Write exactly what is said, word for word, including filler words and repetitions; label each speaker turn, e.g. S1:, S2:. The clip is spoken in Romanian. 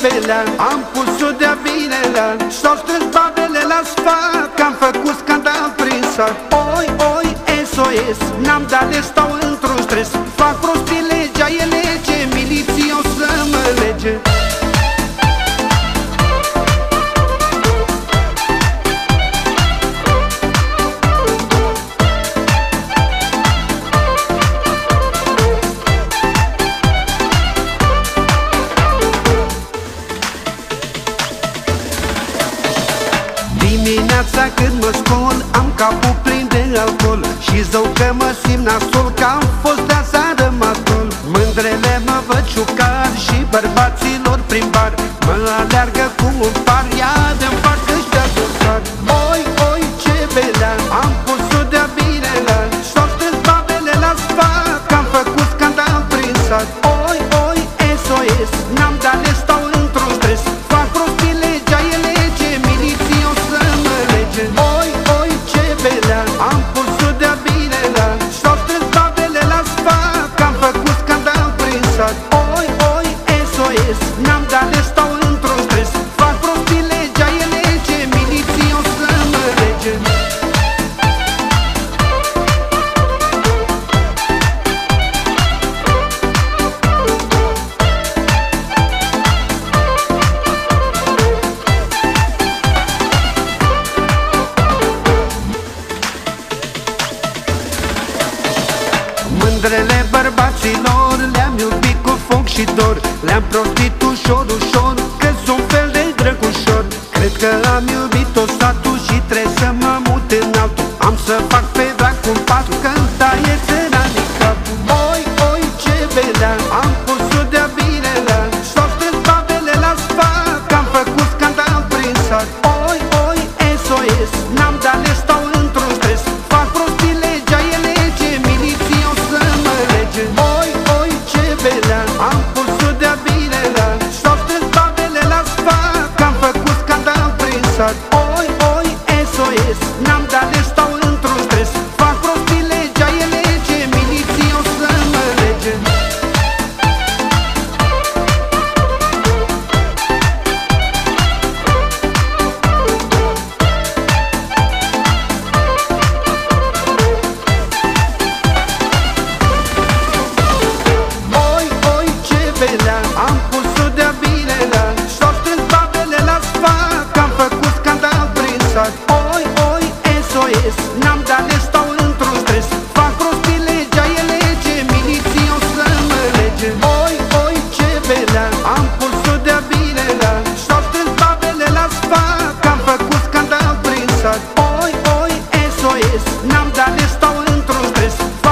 S1: belea, am pus-o de-a binelea, s-au strâns babele la sfat, că am făcut scandal prin sat. Oi, oi, S O S, n-am dat de stau într-un stres, fac prostii, legea e lege, miliții o să mă lege. Dimineața când mă scol, am capul plin de alcool și zău că mă simt nasol, că am fost de aseară mascol. Mândrele mă văd ciucar și bărbaților prin bar mă aleargă cu un par, ia de-mi fac ăștia dosar. Oi, oi, ce belea, am pus-o de-a binelea, s-au strâns babele la sfat, că am făcut scandal prin sat. Oi, oi, S O S, n-am dat de stau într-un stres, fac prostii, legea e lege, miliții o să mă lege. Oi, oi, ce belea, am pus-o de-a binelea, s-au strâns babele la sfat, că am făcut scandal prin sat. Oi, oi, S O S, n-am dat de stau într-un stres, fac prostii, legea e lege, miliții o să mă lege. Mândrele bărbaților le-am iubit cu foc și dor, le-am prostit ușor, ușor, că-s un fel de drăgușor. Cred că am iubit-o satul și trebuie să mă mut în altul, am să fac pe dracu un pat, că-mi taie țăranii capul. Oi, oi, ce belea, am pus-o de-a binelea, s-au strâns babele la sfat, că am făcut scandal prin sat. Oi, oi, S O S, n-am dat de stau într-un stres, fac prostii, legea e lege, miliții o să mă lege. Oi, oi, ce belea, am pus-o de-a binelea, s-au strâns babele la sfat, că am făcut scandal prin sat. Oi, oi, S O S, n-am dat de stau într-un stres, fac prostii, legea e lege, miliții o să mă lege. Oi, oi, ce belea, am pus-o de-a binelea, s-au strâns babele la sfat, că am făcut scandal prin sat. Oi, oi, S O S, n-am dat de stau într-un stres, fac prostii, legea e lege, miliții o să mă lege. Oi, oi, ce belea, am pus-o de-a binelea, s-au strâns babele la sfat, că am făcut scandal prin sat. Oi, oi, S O S, n-am dat de stau într-un stres,